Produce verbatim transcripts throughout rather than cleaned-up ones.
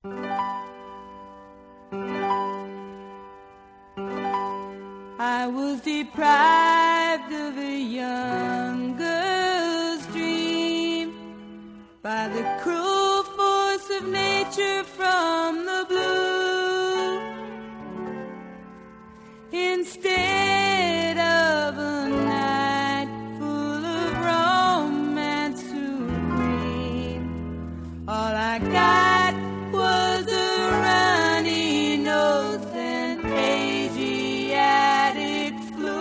I was deprived of a young girl's dream by the cruel force of nature from the blue. Instead of a night full of romance supreme, all I got was a runny nose and Asiatic flu.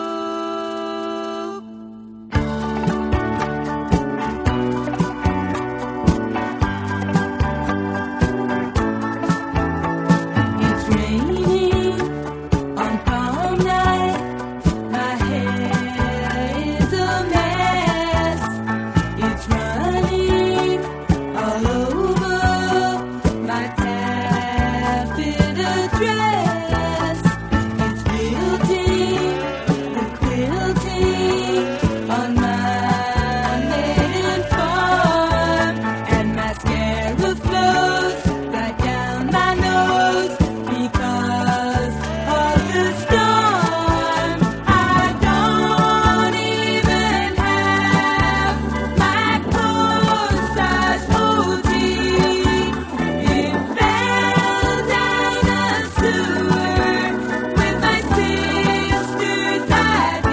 It's raining on prom night. My hair is a mess. It's running all over my taffeta dress. It's wilting, the quilting on my maiden farm, and mascara flows right down my nose because of the storm. I don't even have my corsage O G. It fell down a sewer with my sister's I D.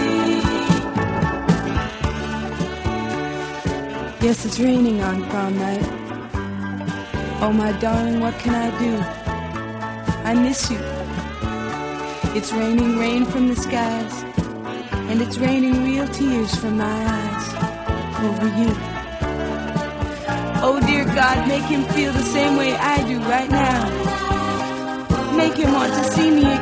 Yes, it's raining on prom night. Oh, my darling, what can I do? I miss you. It's raining rain from the skies, and it's raining real tears from my eyes over you. Oh, dear God, make him feel the same way I do right now. Make him want to see me